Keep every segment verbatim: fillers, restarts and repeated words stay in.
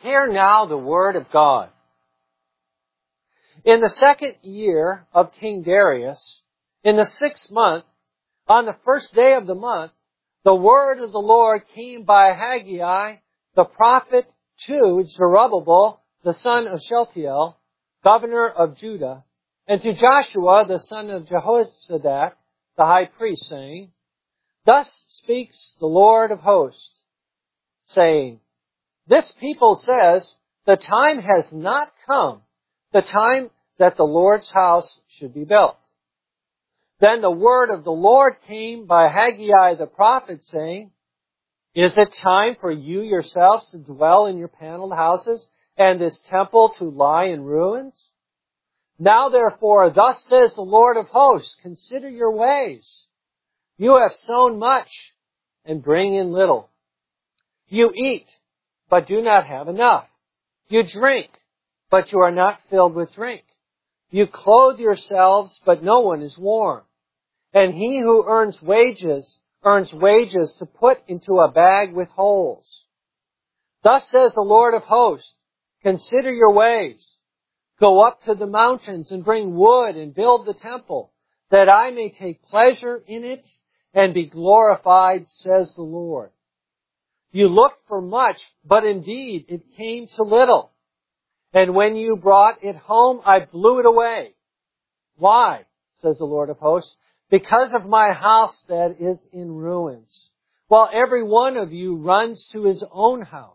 Hear now the word of God. In the second year of King Darius, in the sixth month, on the first day of the month, the word of the Lord came by Haggai, the prophet, to Zerubbabel, the son of Shealtiel, governor of Judah, and to Joshua, the son of Jehozadak, the high priest, saying, Thus speaks the Lord of hosts, saying, This people says, the time has not come, the time that the Lord's house should be built. Then the word of the Lord came by Haggai the prophet, saying, Is it time for you yourselves to dwell in your paneled houses, and this temple to lie in ruins? Now therefore, thus says the Lord of hosts, consider your ways. You have sown much, and bring in little. You eat, but do not have enough. You drink, but you are not filled with drink. You clothe yourselves, but no one is warm. And he who earns wages, earns wages to put into a bag with holes. Thus says the Lord of hosts, consider your ways. Go up to the mountains and bring wood and build the temple, that I may take pleasure in it and be glorified, says the Lord. You looked for much, but indeed it came to little. And when you brought it home, I blew it away. Why, says the Lord of hosts? Because of my house that is in ruins, while every one of you runs to his own house.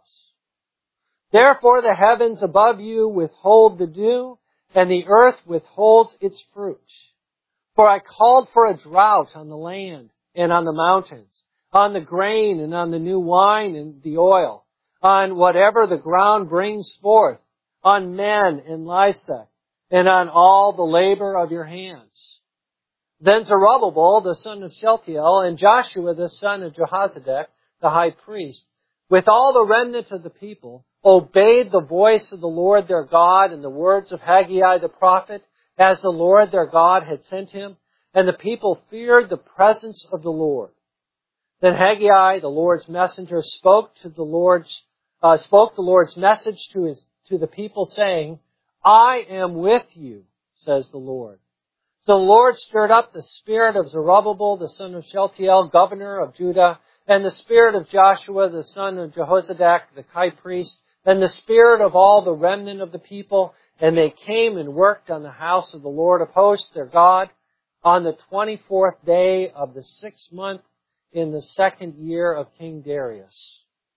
Therefore the heavens above you withhold the dew, and the earth withholds its fruit. For I called for a drought on the land and on the mountains, on the grain and on the new wine and the oil, on whatever the ground brings forth, on men and livestock, and on all the labor of your hands. Then Zerubbabel, the son of Shealtiel, and Joshua, the son of Jehozadak, the high priest, with all the remnant of the people, obeyed the voice of the Lord their God and the words of Haggai the prophet, as the Lord their God had sent him, and the people feared the presence of the Lord. Then Haggai, the Lord's messenger, spoke to the Lord's uh, spoke the Lord's message to his to the people, saying, I am with you, says the Lord. So the Lord stirred up the spirit of Zerubbabel, the son of Shealtiel, governor of Judah, and the spirit of Joshua, the son of Jehozadak, the high priest, and the spirit of all the remnant of the people, and they came and worked on the house of the Lord of hosts, their God, on the twenty-fourth day of the sixth month in the second year of King Darius.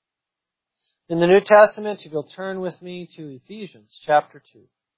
In the New Testament, if you'll turn with me to Ephesians chapter two.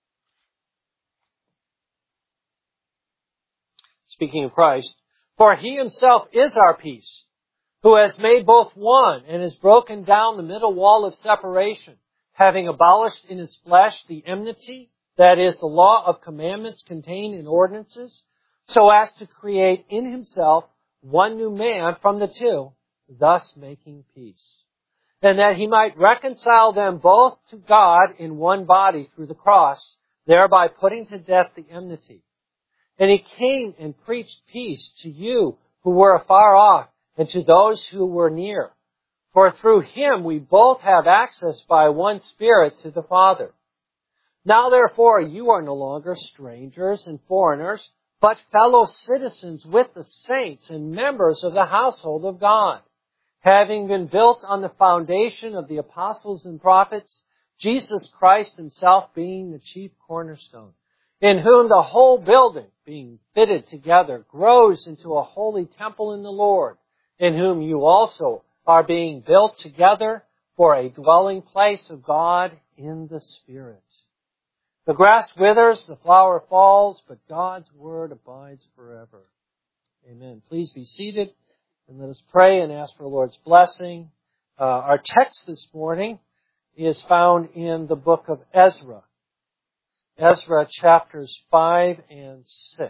Speaking of Christ, for he himself is our peace, who has made both one and has broken down the middle wall of separation, having abolished in his flesh the enmity, that is, the law of commandments contained in ordinances, so as to create in himself one new man from the two, thus making peace. And that he might reconcile them both to God in one body through the cross, thereby putting to death the enmity. And he came and preached peace to you who were afar off, and to those who were near. For through him we both have access by one Spirit to the Father. Now therefore you are no longer strangers and foreigners, but fellow citizens with the saints and members of the household of God, having been built on the foundation of the apostles and prophets, Jesus Christ himself being the chief cornerstone, in whom the whole building, being fitted together, grows into a holy temple in the Lord, in whom you also are being built together for a dwelling place of God in the Spirit. The grass withers, the flower falls, but God's word abides forever. Amen. Please be seated and let us pray and ask for the Lord's blessing. Uh, our text this morning is found in the book of Ezra. Ezra chapters five and six.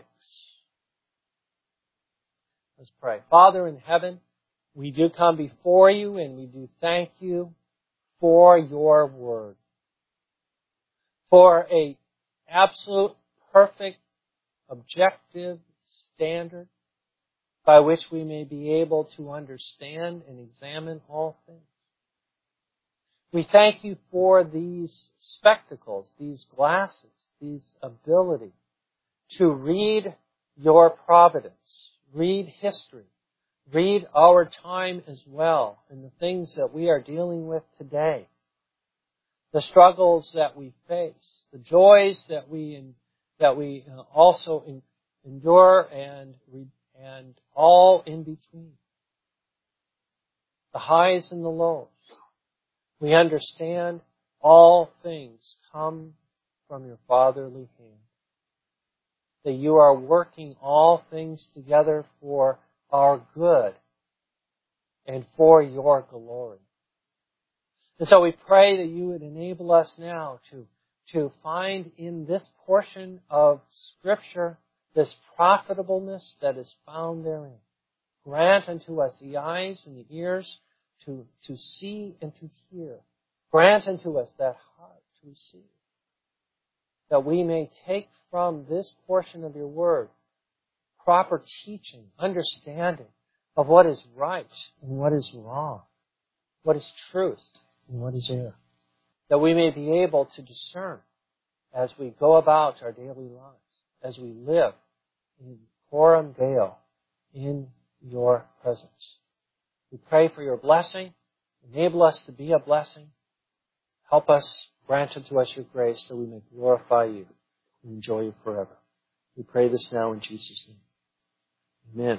Let's pray. Father in heaven, we do come before you and we do thank you for your word. For a absolute, perfect, objective standard by which we may be able to understand and examine all things. We thank you for these spectacles, these glasses, these ability to read your providence, read history, read our time as well, and the things that we are dealing with today, the struggles that we face, the joys that we that we also endure, and and all in between, the highs and the lows. We understand all things come from your fatherly hand, that you are working all things together for our good and for your glory. And so we pray that you would enable us now to, to find in this portion of Scripture this profitableness that is found therein. Grant unto us the eyes and the ears to, to see and to hear. Grant unto us that heart to receive, that we may take from this portion of your word proper teaching, understanding of what is right and what is wrong, what is truth and what is error, that we may be able to discern as we go about our daily lives, as we live in coram Deo, in your presence. We pray for your blessing. Enable us to be a blessing. Help us, grant unto us your grace that we may glorify you and enjoy you forever. We pray this now in Jesus' name. Amen.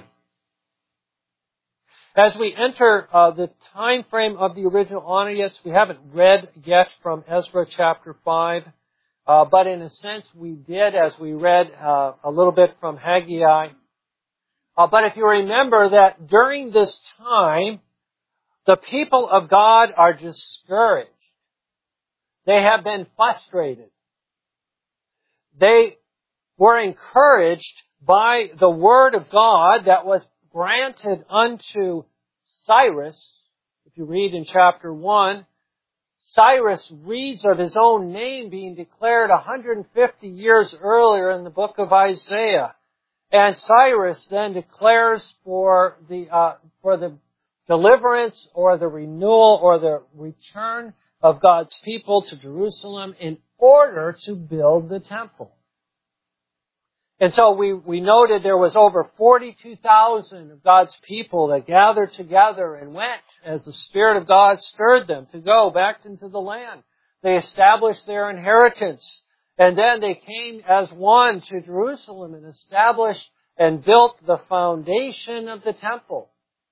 As we enter uh, the time frame of the original audience, we haven't read yet from Ezra chapter five, uh, but in a sense we did as we read uh, a little bit from Haggai. Uh, but if you remember that during this time, the people of God are discouraged. They have been frustrated. They were encouraged by the word of God that was granted unto Cyrus. If you read in chapter one, Cyrus reads of his own name being declared one hundred fifty years earlier in the book of Isaiah. And Cyrus then declares for the uh, for the deliverance or the renewal or the return of God's people to Jerusalem in order to build the temple. And so we, we noted there was over forty-two thousand of God's people that gathered together and went as the Spirit of God stirred them to go back into the land. They established their inheritance. And then they came as one to Jerusalem and established and built the foundation of the temple.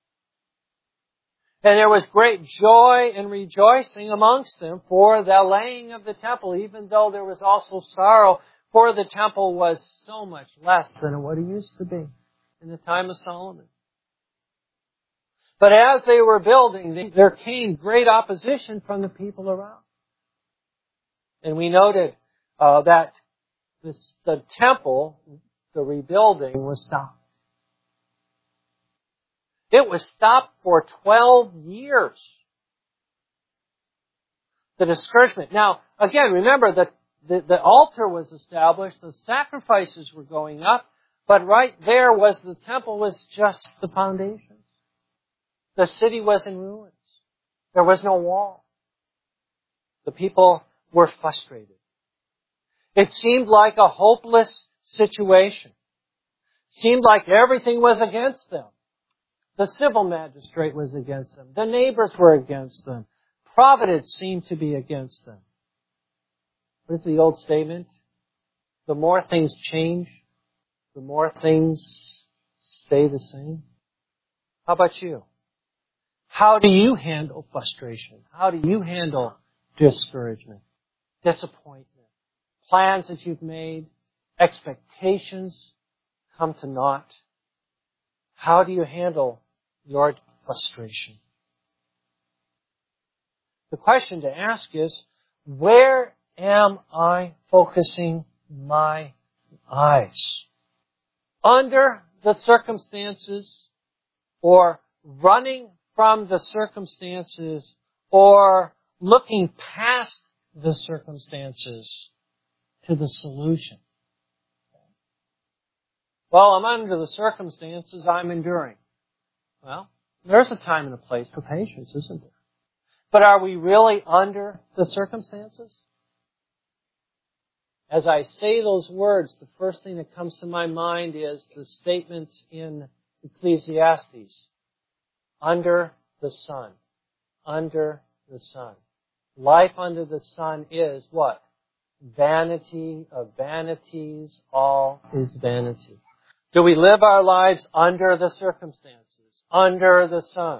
And there was great joy and rejoicing amongst them for the laying of the temple, even though there was also sorrow, for the temple was so much less than what it used to be in the time of Solomon. But as they were building, there came great opposition from the people around. And we noted uh, that this, the temple, the rebuilding, was stopped. It was stopped for twelve years. The discouragement. Now, again, remember that the, the altar was established, the sacrifices were going up, but right there was the temple was just the foundation. The city was in ruins. There was no wall. The people were frustrated. It seemed like a hopeless situation. It seemed like everything was against them. The civil magistrate was against them. The neighbors were against them. Providence seemed to be against them. What is the old statement? The more things change, the more things stay the same. How about you? How do you handle frustration? How do you handle discouragement, disappointment, plans that you've made, expectations come to naught? How do you handle your frustration? The question to ask is, where am I focusing my eyes? Under the circumstances, or running from the circumstances, or looking past the circumstances to the solution? Well, I'm under the circumstances, I'm enduring. Well, there's a time and a place for patience, isn't there? But are we really under the circumstances? As I say those words, the first thing that comes to my mind is the statement in Ecclesiastes. Under the sun. Under the sun. Life under the sun is what? Vanity of vanities, all is vanity. Do we live our lives under the circumstances? Under the sun?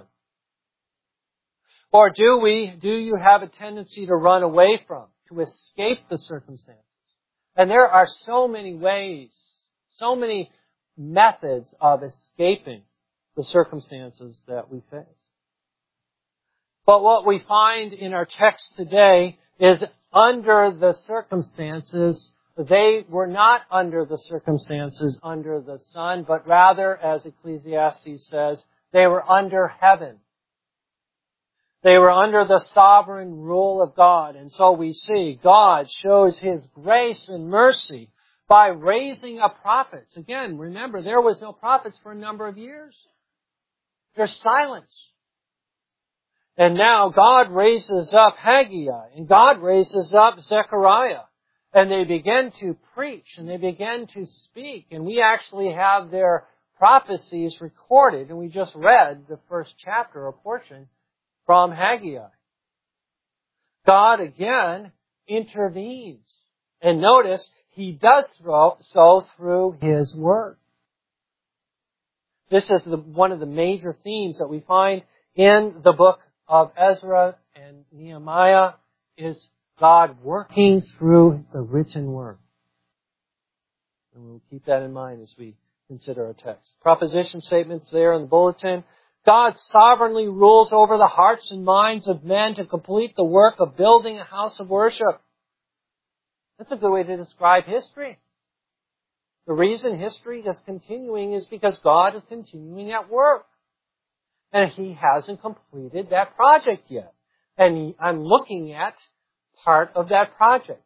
Or do we, do you have a tendency to run away from, to escape the circumstances? And there are so many ways, so many methods of escaping the circumstances that we face. But what we find in our text today is under the circumstances, they were not under the circumstances under the sun, but rather, as Ecclesiastes says, they were under heaven. They were under the sovereign rule of God. And so we see God shows His grace and mercy by raising up prophets. Again, remember, there was no prophets for a number of years. There's silence. And now God raises up Haggai, and God raises up Zechariah. And they begin to preach, and they begin to speak. And we actually have their prophecies recorded, and we just read the first chapter, a portion, from Haggai. God again intervenes. And notice, He does so through His Word. This is the, one of the major themes that we find in the book of Ezra and Nehemiah, is God working through the written Word. And we'll keep that in mind as we consider our text. Proposition statements there in the bulletin. God sovereignly rules over the hearts and minds of men to complete the work of building a house of worship. That's a good way to describe history. The reason history is continuing is because God is continuing at work. And He hasn't completed that project yet. And I'm looking at part of that project.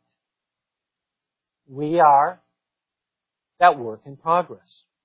We are that work in progress.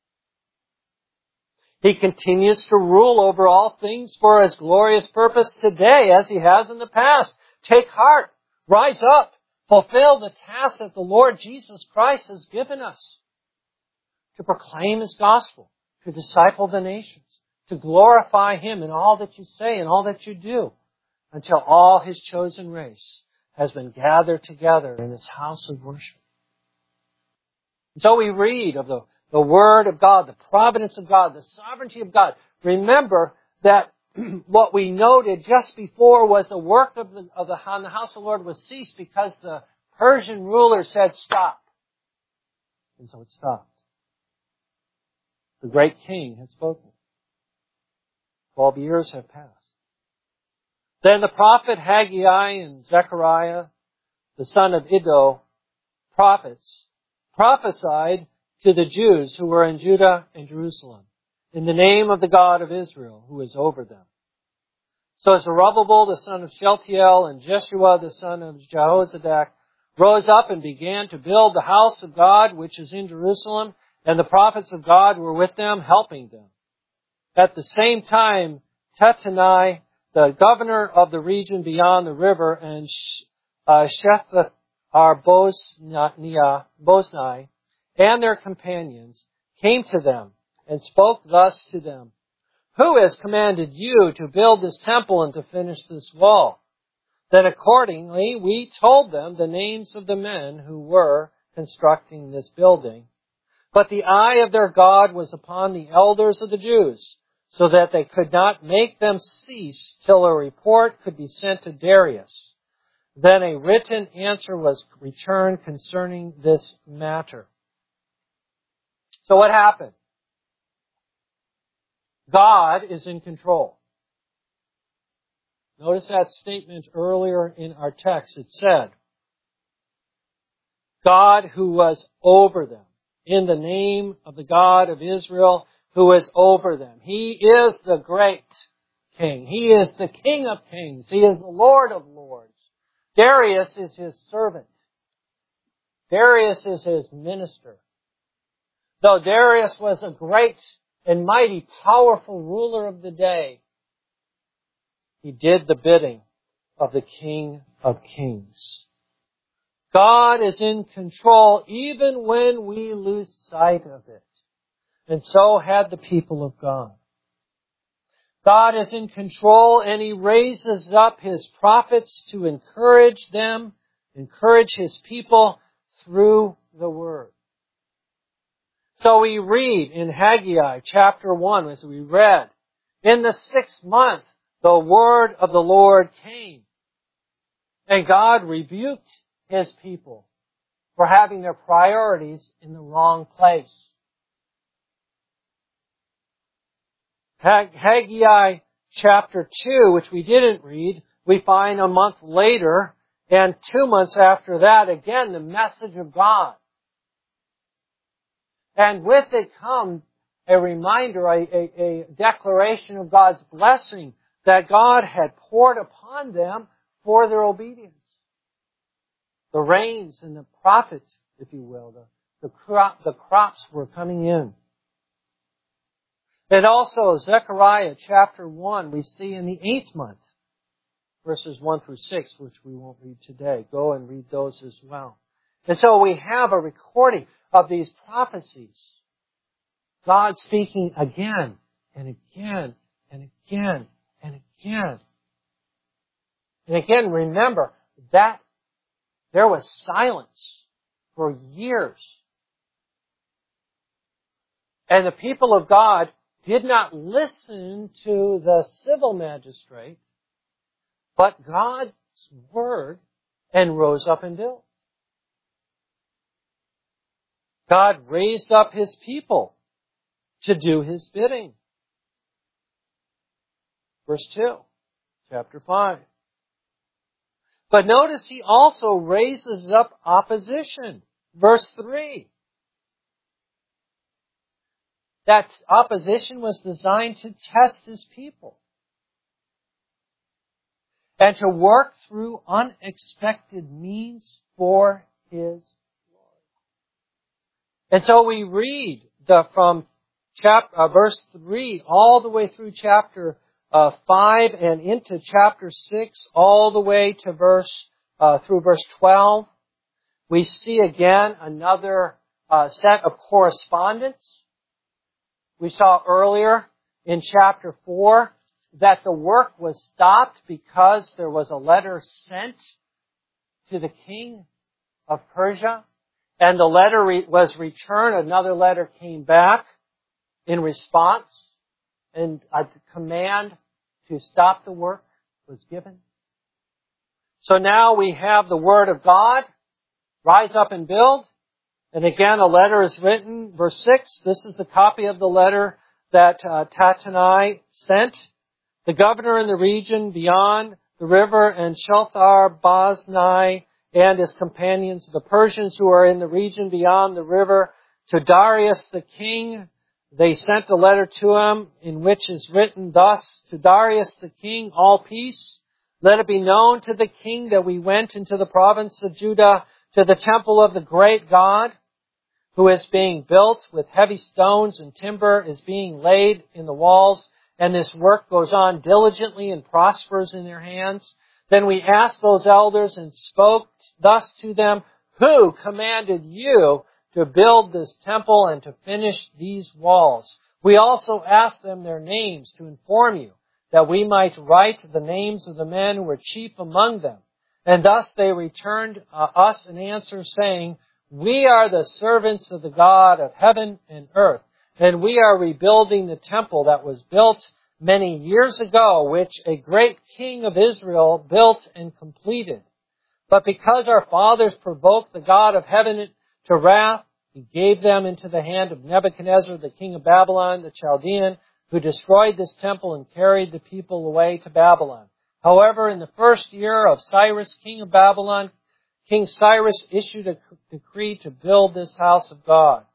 He continues to rule over all things for His glorious purpose today, as He has in the past. Take heart, rise up, fulfill the task that the Lord Jesus Christ has given us. To proclaim His gospel, to disciple the nations, to glorify Him in all that you say and all that you do, until all His chosen race has been gathered together in His house of worship. And so we read of the, the Word of God, the providence of God, the sovereignty of God. Remember that what we noted just before was the work of the, of the, on the house of the Lord was ceased because the Persian ruler said stop. And so it stopped. The great king had spoken. Twelve years have passed. Then the prophet Haggai and Zechariah, the son of Iddo, prophets, prophesied to the Jews who were in Judah and Jerusalem in the name of the God of Israel who is over them. So Zerubbabel, the son of Shealtiel, and Jeshua, the son of Jehozadak, rose up and began to build the house of God which is in Jerusalem, and the prophets of God were with them, helping them. At the same time, Tattenai, the governor of the region beyond the river, and uh, Shethar-Boznai, and their companions, came to them and spoke thus to them. Who has commanded you to build this temple and to finish this wall? Then accordingly, we told them the names of the men who were constructing this building. But the eye of their God was upon the elders of the Jews, so that they could not make them cease till a report could be sent to Darius. Then a written answer was returned concerning this matter. So what happened? God is in control. Notice that statement earlier in our text. It said, God who was over them, in the name of the God of Israel who is over them. He is the great King. He is the King of kings. He is the Lord of lords. Darius is His servant. Darius is His minister. Though Darius was a great and mighty, powerful ruler of the day, he did the bidding of the King of Kings. God is in control even when we lose sight of it. And so had the people of God. God is in control, and He raises up His prophets to encourage them, encourage His people through the Word. So we read in Haggai chapter one, as we read, in the sixth month, the word of the Lord came. And God rebuked His people for having their priorities in the wrong place. Haggai chapter two, which we didn't read, we find a month later, and two months after that, again, the message of God. And with it comes a reminder, a, a, a declaration of God's blessing that God had poured upon them for their obedience. The rains and the prophets, if you will, the, the, crop, the crops were coming in. And also, Zechariah chapter one, we see in the eighth month, verses one through six, which we won't read today. Go and read those as well. And so we have a recording of these prophecies. God speaking again and again and again and again. And again, remember that there was silence for years. And the people of God did not listen to the civil magistrate, but God's word, and rose up and built. God raised up His people to do His bidding. Verse two, chapter five. But notice He also raises up opposition. Verse three. That opposition was designed to test His people and to work through unexpected means for His glory. And so we read the, from chapter, uh, verse three all the way through chapter uh, five and into chapter six, all the way to verse uh, through verse twelve. We see again another uh, set of correspondence. We saw earlier in chapter four that the work was stopped because there was a letter sent to the king of Persia, and the letter re- was returned. Another letter came back in response, and a command to stop the work was given. So now we have the Word of God, rise up and build. And again, a letter is written. Verse six, this is the copy of the letter that uh, Tattenai sent. The governor in the region beyond the river, and Shalthar-Boznai and his companions, the Persians who are in the region beyond the river, to Darius the king. They sent a letter to him in which is written thus, to Darius the king, all peace. Let it be known to the king that we went into the province of Judah to the temple of the great God, who is being built with heavy stones, and timber is being laid in the walls, and this work goes on diligently and prospers in their hands. Then we asked those elders and spoke thus to them, who commanded you to build this temple and to finish these walls? We also asked them their names to inform you, that we might write the names of the men who were chief among them. And thus they returned uh, us an answer saying, we are the servants of the God of heaven and earth, and we are rebuilding the temple that was built many years ago, which a great king of Israel built and completed. But because our fathers provoked the God of heaven to wrath, He gave them into the hand of Nebuchadnezzar, the king of Babylon, the Chaldean, who destroyed this temple and carried the people away to Babylon. However, in the first year of Cyrus, king of Babylon, King Cyrus issued a decree to build this house of God.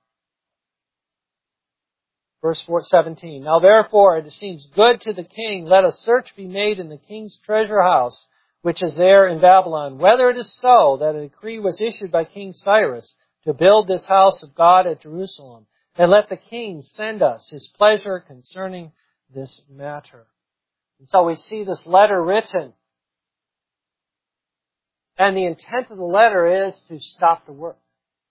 Verse seventeen. Now therefore it seems good to the king, let a search be made in the king's treasure house, which is there in Babylon, whether it is so that a decree was issued by King Cyrus to build this house of God at Jerusalem. And let the king send us his pleasure concerning this matter. And so we see this letter written And the intent of the letter is to stop the work.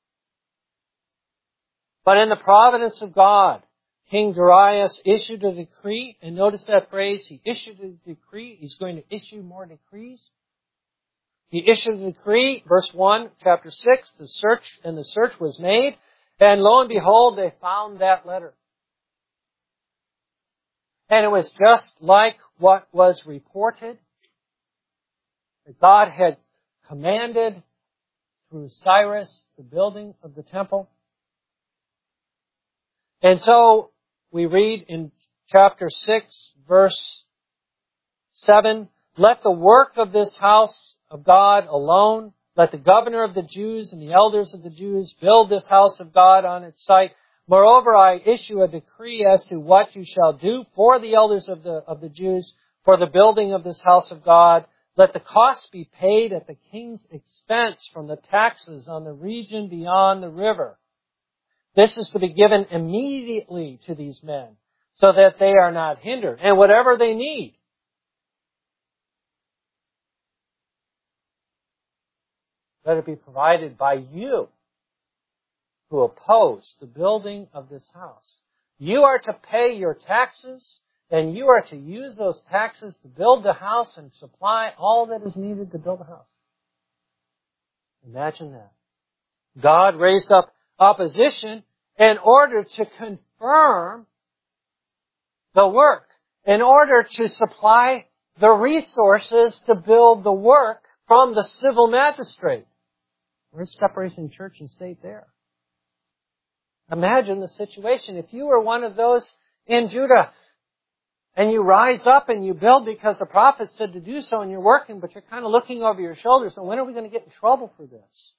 But in the providence of God, King Darius issued a decree, and notice that phrase, he issued a decree. He's going to issue more decrees. He issued a decree, verse one, chapter six, the search, and the search was made, and lo and behold, they found that letter. And it was just like what was reported, that God had commanded through Cyrus the building of the temple. And so we read in chapter six, verse seven, let the work of this house of God alone, let the governor of the Jews and the elders of the Jews build this house of God on its site. Moreover, I issue a decree as to what you shall do for the elders of the, of the Jews for the building of this house of God. Let the costs be paid at the king's expense from the taxes on the region beyond the river. This is to be given immediately to these men so that they are not hindered. And whatever they need, let it be provided by you who oppose the building of this house. You are to pay your taxes, and you are to use those taxes to build the house and supply all that is needed to build the house. Imagine that. God raised up opposition in order to confirm the work, in order to supply the resources to build the work from the civil magistrate. Where's separation church and state there? Imagine the situation. If you were one of those in Judah and you rise up and you build because the prophet said to do so and you're working, but you're kind of looking over your shoulders, and when are we going to get in trouble for this?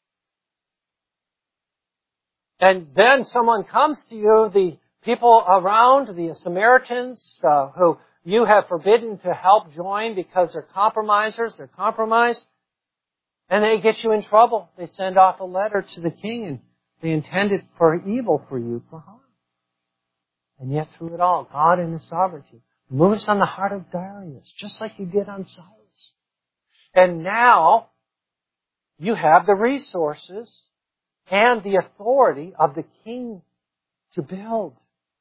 And then someone comes to you, the people around, the Samaritans, uh, who you have forbidden to help join because they're compromisers, they're compromised, and they get you in trouble. They send off a letter to the king, and they intend it for evil for you, for harm. And yet through it all, God in His sovereignty moves on the heart of Darius, just like He did on Cyrus. And now, you have the resources and the authority of the king to build.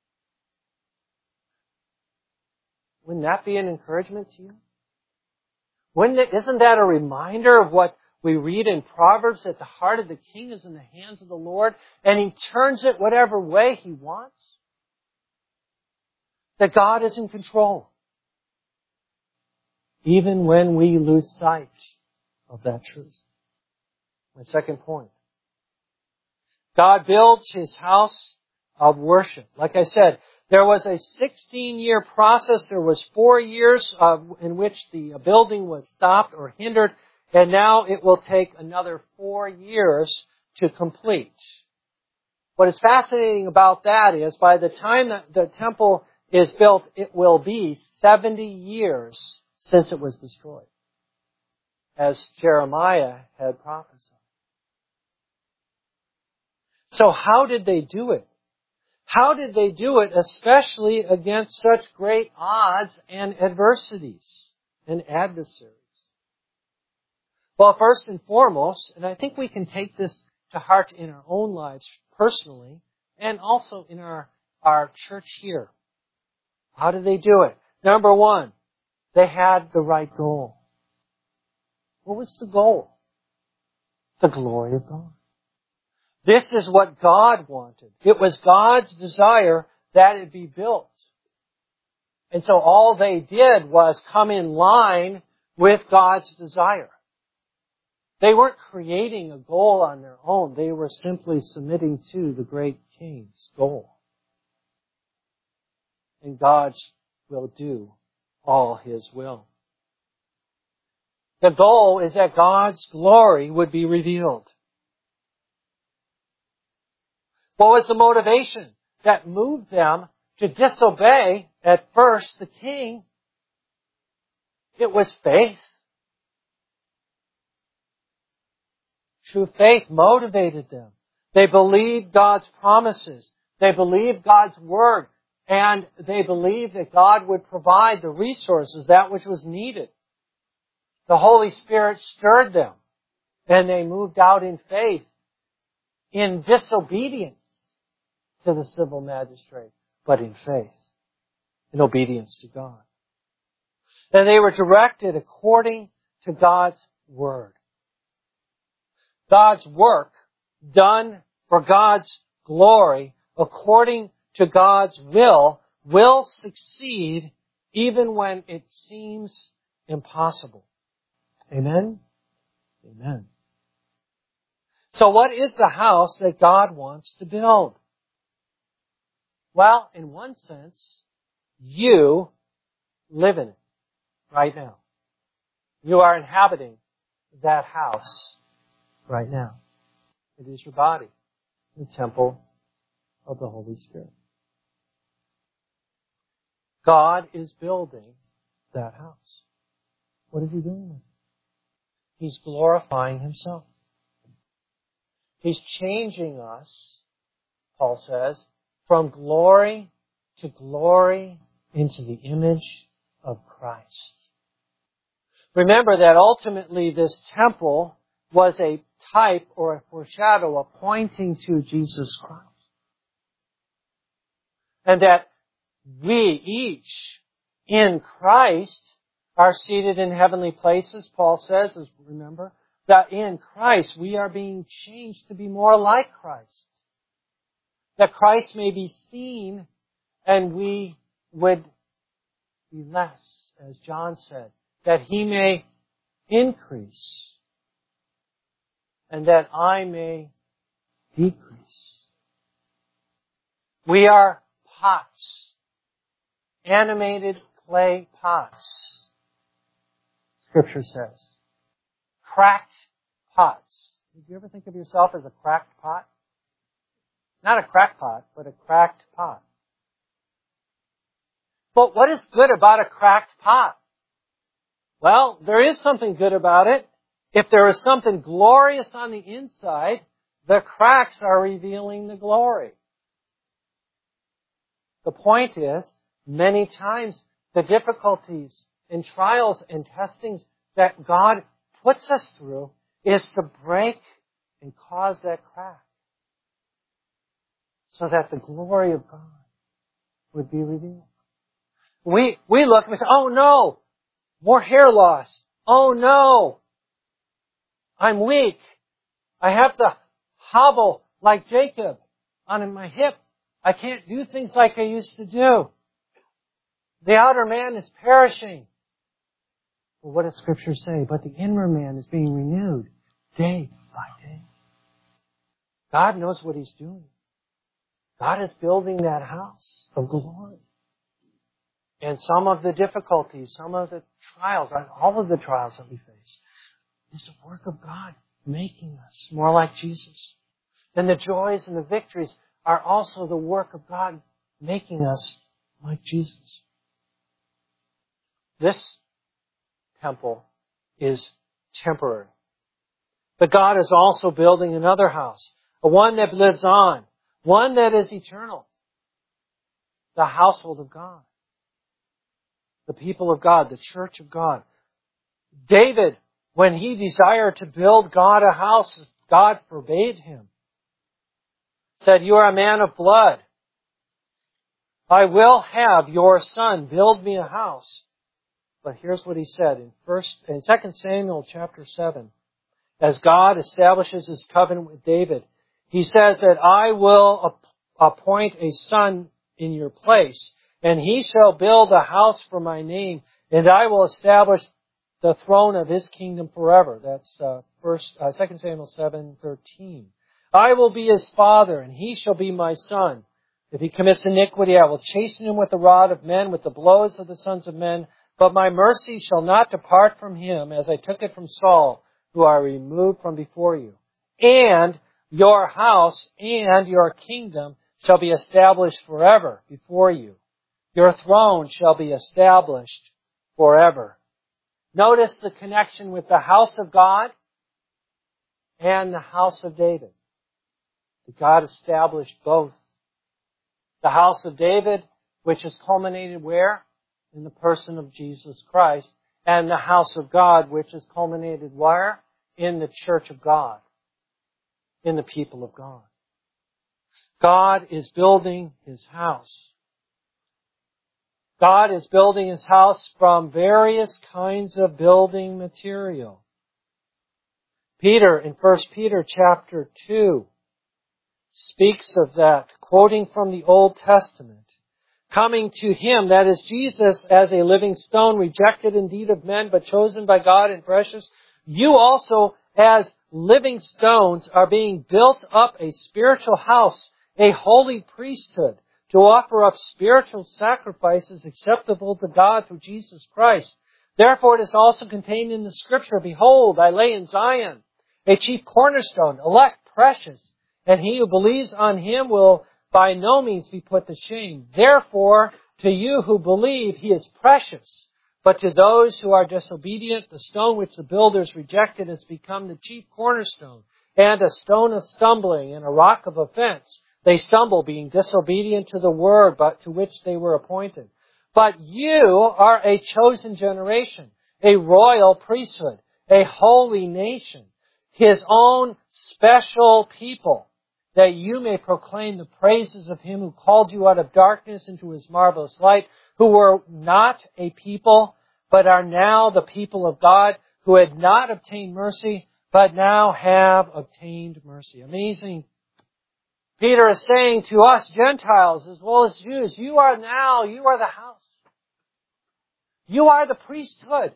Wouldn't that be an encouragement to you? Wouldn't it, isn't that a reminder of what we read in Proverbs, that the heart of the king is in the hands of the Lord, and He turns it whatever way He wants? That God is in control. Even when we lose sight of that truth. My second point. God builds His house of worship. Like I said, there was a sixteen-year process. There was four years uh, in which the building was stopped or hindered. And now it will take another four years to complete. What is fascinating about that is by the time that the temple is built, it will be seventy years since it was destroyed, as Jeremiah had prophesied. So how did they do it? How did they do it, especially against such great odds and adversities and adversaries? Well, first and foremost, and I think we can take this to heart in our own lives personally and also in our, our church here. How did they do it? Number one, they had the right goal. What was the goal? The glory of God. This is what God wanted. It was God's desire that it be built. And so all they did was come in line with God's desire. They weren't creating a goal on their own. They were simply submitting to the great King's goal. And God will do all His will. The goal is that God's glory would be revealed. What was the motivation that moved them to disobey at first the king? It was faith. True faith motivated them. They believed God's promises. They believed God's word. And they believed that God would provide the resources, that which was needed. The Holy Spirit stirred them. And they moved out in faith, in disobedience to the civil magistrate, but in faith, in obedience to God. And they were directed according to God's Word. God's work, done for God's glory, according to God's will, will succeed even when it seems impossible. Amen? Amen. So what is the house that God wants to build? Well, in one sense, you live in it right now. You are inhabiting that house right now. It is your body, the temple of the Holy Spirit. God is building that house. What is He doing with it? He's glorifying Himself. He's changing us, Paul says, from glory to glory into the image of Christ. Remember that ultimately this temple was a type or a foreshadow, a pointing to Jesus Christ. And that we each in Christ are seated in heavenly places, Paul says, as remember, that in Christ we are being changed to be more like Christ. That Christ may be seen and we would be less, as John said, that He may increase and that I may decrease. We are pots, animated clay pots, Scripture says. Cracked pots. Did you ever think of yourself as a cracked pot? Not a cracked pot, but a cracked pot. But what is good about a cracked pot? Well, there is something good about it. If there is something glorious on the inside, the cracks are revealing the glory. The point is, many times the difficulties and trials and testings that God puts us through is to break and cause that crack so that the glory of God would be revealed. We, we look and we say, oh no, more hair loss. Oh no, I'm weak. I have to hobble like Jacob on my hip. I can't do things like I used to do. The outer man is perishing. Well, what does Scripture say? But the inner man is being renewed day by day. God knows what He's doing. God is building that house of glory. And some of the difficulties, some of the trials, all of the trials that we face, is the work of God making us more like Jesus. And the joys and the victories are also the work of God making us like Jesus. This temple is temporary. But God is also building another house, one that lives on, one that is eternal. The household of God. The people of God, the church of God. David, when he desired to build God a house, God forbade him. Said, you are a man of blood. I will have your son build me a house. But here's what he said in first in Second Samuel chapter seven. As God establishes His covenant with David, He says that I will appoint a son in your place, and he shall build a house for my name, and I will establish the throne of his kingdom forever. That's uh, first uh, Second Samuel seven thirteen. I will be his father, and he shall be my son. If he commits iniquity, I will chasten him with the rod of men, with the blows of the sons of men. But my mercy shall not depart from him, as I took it from Saul, who I removed from before you. And your house and your kingdom shall be established forever before you. Your throne shall be established forever. Notice the connection with the house of God and the house of David. God established both. The house of David, which is culminated where? In the person of Jesus Christ. And the house of God, which is culminated where? in the church of God, in the people of God. God is building His house. God is building His house from various kinds of building material. Peter, in First Peter chapter two, speaks of that, quoting from the Old Testament. Coming to Him, that is Jesus, as a living stone, rejected indeed of men, but chosen by God and precious. You also, as living stones, are being built up a spiritual house, a holy priesthood, to offer up spiritual sacrifices acceptable to God through Jesus Christ. Therefore it is also contained in the Scripture, Behold, I lay in Zion a chief cornerstone, elect, precious, and he who believes on Him will by no means be put to shame. Therefore, to you who believe, He is precious. But to those who are disobedient, the stone which the builders rejected has become the chief cornerstone, and a stone of stumbling and a rock of offense. They stumble, being disobedient to the word, but to which they were appointed. But you are a chosen generation, a royal priesthood, a holy nation, His own special people, that you may proclaim the praises of Him who called you out of darkness into His marvelous light, who were not a people, but are now the people of God, who had not obtained mercy, but now have obtained mercy. Amazing. Peter is saying to us Gentiles as well as Jews, you are now, you are the house. You are the priesthood.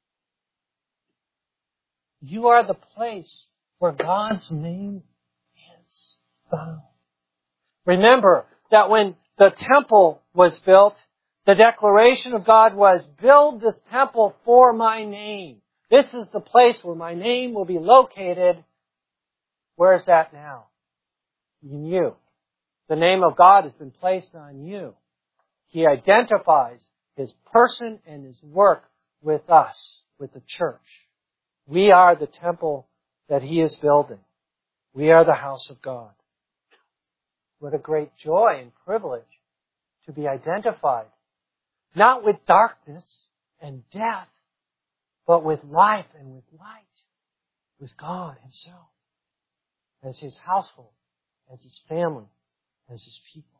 You are the place where God's name is found. Remember that when the temple was built, the declaration of God was, build this temple for my name. This is the place where my name will be located. Where is that now? In you. The name of God has been placed on you. He identifies His person and His work with us, with the church. We are the temple that He is building. We are the house of God. What a great joy and privilege to be identified, not with darkness and death, but with life and with light, with God Himself, as His household, as His family, as His people.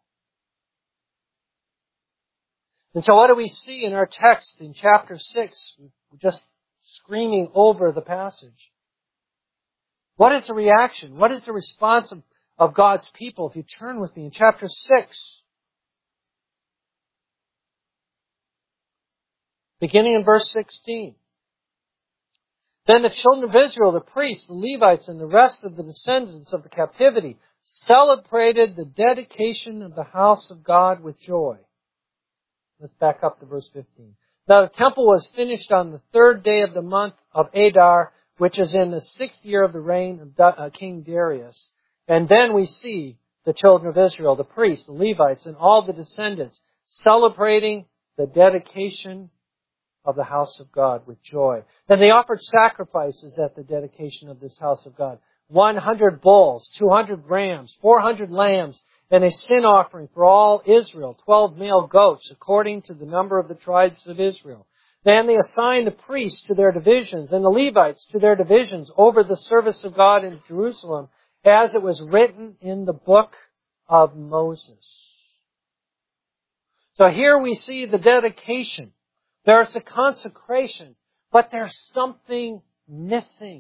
And so what do we see in our text in chapter six? We're just screaming over the passage. What is the reaction? What is the response of, of God's people? If you turn with me in chapter six, beginning in verse sixteen. Then the children of Israel, the priests, the Levites, and the rest of the descendants of the captivity celebrated the dedication of the house of God with joy. Let's back up to verse fifteen. Now the temple was finished on the third day of the month of Adar, which is in the sixth year of the reign of King Darius. And then we see the children of Israel, the priests, the Levites, and all the descendants celebrating the dedication of the house of God with joy. Then they offered sacrifices at the dedication of this house of God. one hundred bulls, two hundred rams, four hundred lambs, and a sin offering for all Israel, twelve male goats, according to the number of the tribes of Israel. Then they assigned the priests to their divisions and the Levites to their divisions over the service of God in Jerusalem, as it was written in the book of Moses. So here we see the dedication. There's the consecration, but there's something missing.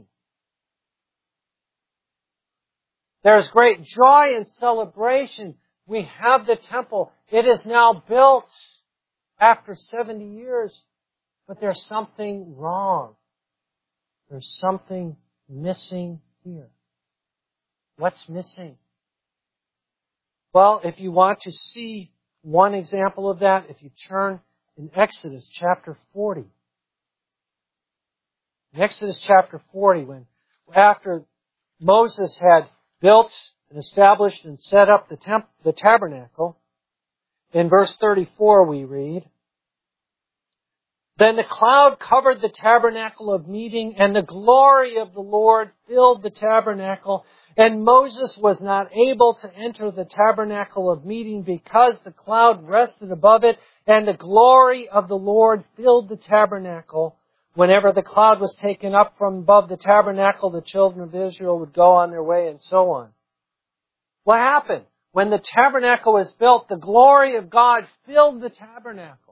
There's great joy and celebration. We have the temple. It is now built after seventy years, but there's something wrong. There's something missing here. What's missing? Well, if you want to see one example of that, if you turn in Exodus chapter forty. In Exodus chapter forty, when after Moses had built and established and set up the temp, the tabernacle, in verse thirty-four we read, Then the cloud covered the tabernacle of meeting, and the glory of the Lord filled the tabernacle. And Moses was not able to enter the tabernacle of meeting because the cloud rested above it, and the glory of the Lord filled the tabernacle. Whenever the cloud was taken up from above the tabernacle, the children of Israel would go on their way and so on. What happened? When the tabernacle was built, the glory of God filled the tabernacle.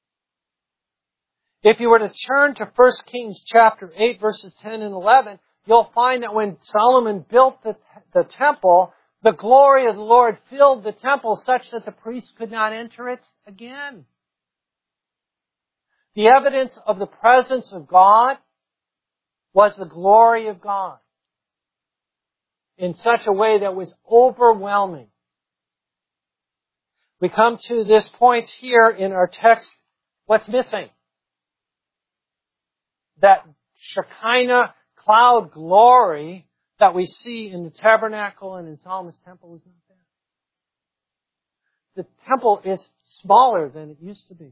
If you were to turn to First Kings chapter eight, verses ten and eleven, you'll find that when Solomon built the, the temple, the glory of the Lord filled the temple such that the priests could not enter it again. The evidence of the presence of God was the glory of God in such a way that was overwhelming. We come to this point here in our text. What's missing? That Shekinah cloud glory that we see in the tabernacle and in Solomon's temple is not there. The temple is smaller than it used to be.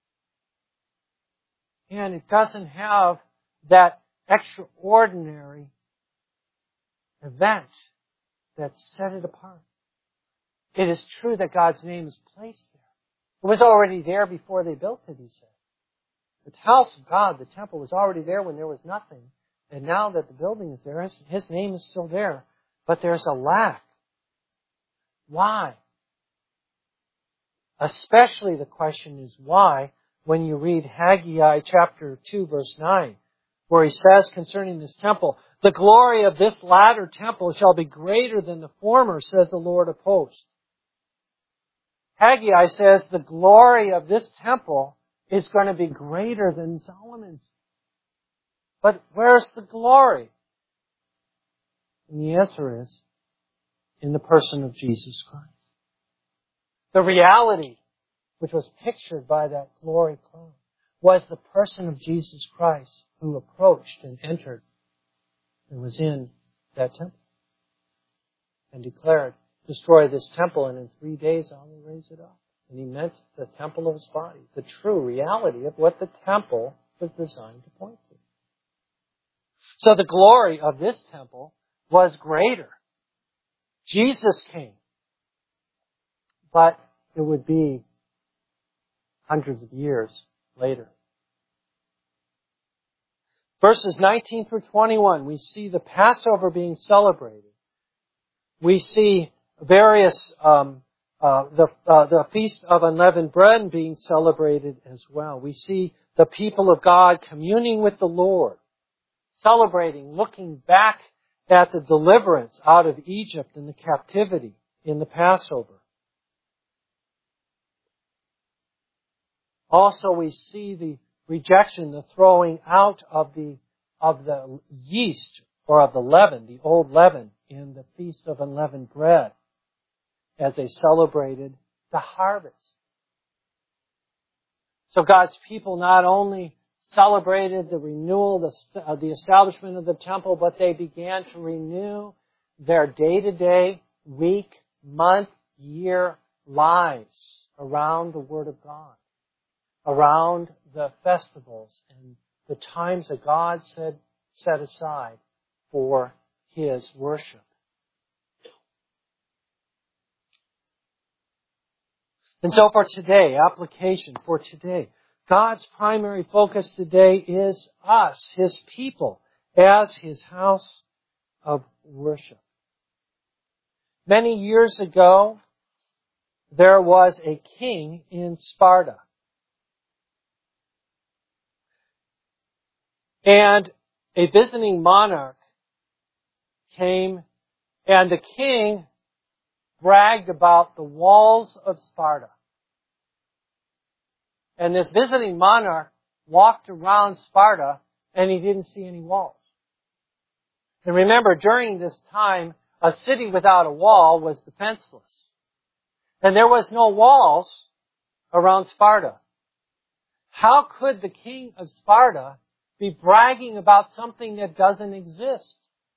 And it doesn't have that extraordinary event that set it apart. It is true that God's name is placed there. It was already there before they built it, he said. The house of God, the temple, was already there when there was nothing. And now that the building is there, his, his name is still there. But there's a lack. Why? Especially the question is why when you read Haggai chapter two, verse nine, where he says concerning this temple, the glory of this latter temple shall be greater than the former, says the Lord of hosts. Haggai says the glory of this temple is going to be greater than Solomon's. But where's the glory? And the answer is in the person of Jesus Christ. The reality which was pictured by that glory cloud was the person of Jesus Christ who approached and entered and was in that temple and declared, destroy this temple and in three days I will raise it up. And he meant the temple of his body, the true reality of what the temple was designed to point to. So the glory of this temple was greater. Jesus came. But it would be hundreds of years later. Verses nineteen through twenty-one, we see the Passover being celebrated. We see various, um, uh, the, uh, the Feast of Unleavened Bread being celebrated as well. We see the people of God communing with the Lord, celebrating, looking back at the deliverance out of Egypt and the captivity in the Passover. Also, we see the rejection, the throwing out of the of the yeast or of the leaven, the old leaven, in the Feast of Unleavened Bread, as they celebrated the harvest. So God's people not only celebrated the renewal, the, uh, the establishment of the temple, but they began to renew their day-to-day, week, month, year lives around the Word of God, around the festivals and the times that God said set aside for His worship. And so for today, application for today, God's primary focus today is us, His people, as His house of worship. Many years ago, there was a king in Sparta. And a visiting monarch came, and the king bragged about the walls of Sparta. And this visiting monarch walked around Sparta, and he didn't see any walls. And remember, during this time, a city without a wall was defenseless. And there was no walls around Sparta. How could the king of Sparta be bragging about something that doesn't exist?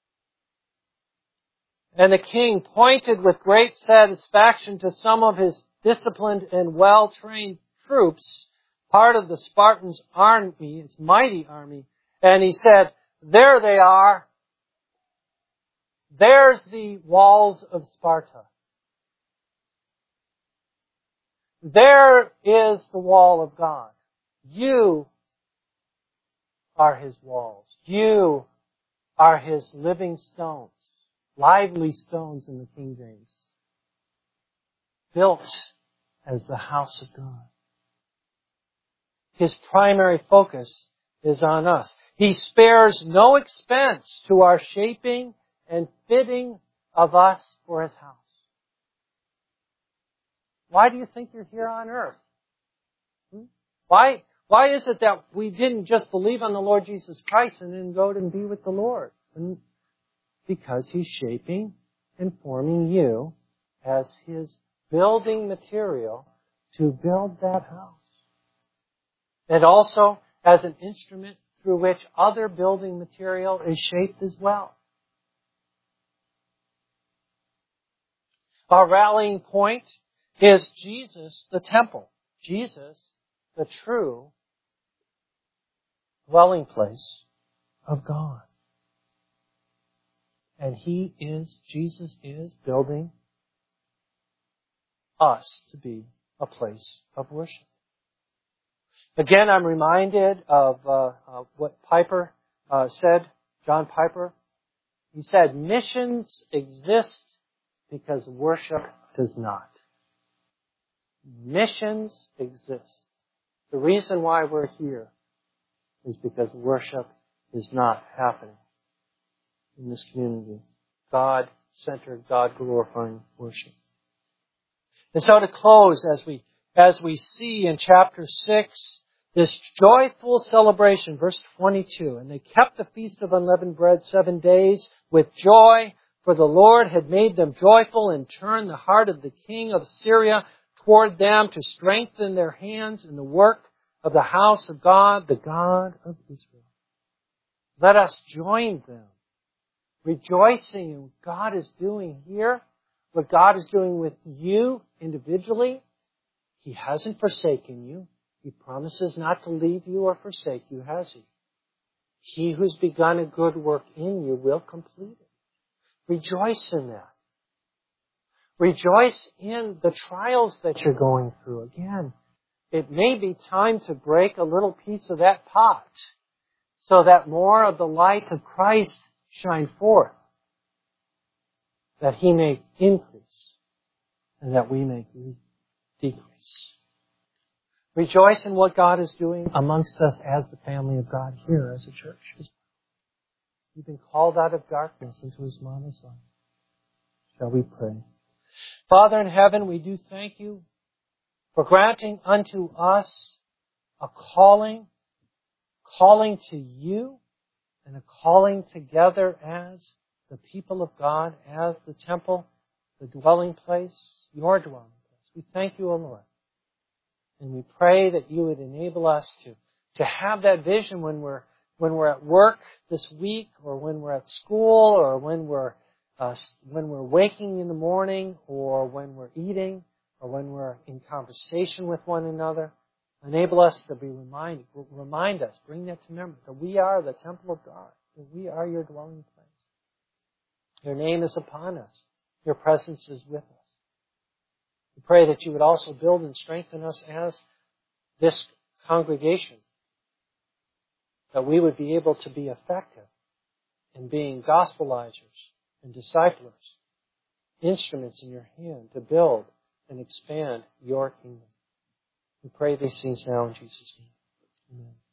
And the king pointed with great satisfaction to some of his disciplined and well-trained troops, part of the Spartans' army, its mighty army, and he said, there they are. There's the walls of Sparta. There is the wall of God. You are His walls. You are His living stones, lively stones in the King James, built as the house of God. His primary focus is on us. He spares no expense to our shaping and fitting of us for His house. Why do you think you're here on earth? Hmm? Why, why is it that we didn't just believe on the Lord Jesus Christ and then go and be with the Lord? And because He's shaping and forming you as His building material to build that house. And also as an instrument through which other building material is shaped as well. Our rallying point is Jesus, the temple. Jesus, the true dwelling place of God. And He is, Jesus is building us to be a place of worship. Again, I'm reminded of, uh, of what Piper uh, said, John Piper. He said, missions exist because worship does not. Missions exist. The reason why we're here is because worship is not happening in this community. God-centered, God-glorifying worship. And so to close, as we as we see in chapter six, this joyful celebration, verse twenty-two, and they kept the feast of unleavened bread seven days with joy, for the Lord had made them joyful and turned the heart of the king of Syria toward them to strengthen their hands in the work of the house of God, the God of Israel. Let us join them, rejoicing in what God is doing here, what God is doing with you individually. He hasn't forsaken you. He promises not to leave you or forsake you, has He? He who's begun a good work in you will complete it. Rejoice in that. Rejoice in the trials that you're going through. Again, it may be time to break a little piece of that pot so that more of the light of Christ shine forth, that He may increase and that we may decrease. Rejoice in what God is doing amongst us as the family of God here as a church. You've been called out of darkness into His marvelous light. Shall we pray? Father in heaven, we do thank You for granting unto us a calling, calling to You, and a calling together as the people of God, as the temple, the dwelling place, Your dwelling place. We thank You, O Lord. And we pray that You would enable us to, to have that vision when we're, when we're at work this week, or when we're at school, or when we're, uh, when we're waking in the morning, or when we're eating, or when we're in conversation with one another. Enable us to be reminded, remind us, bring that to memory, that we are the temple of God, that we are Your dwelling place. Your name is upon us. Your presence is with us. We pray that You would also build and strengthen us as this congregation, that we would be able to be effective in being gospelizers and disciplers, instruments in Your hand to build and expand Your kingdom. We pray these things now in Jesus' name. Amen.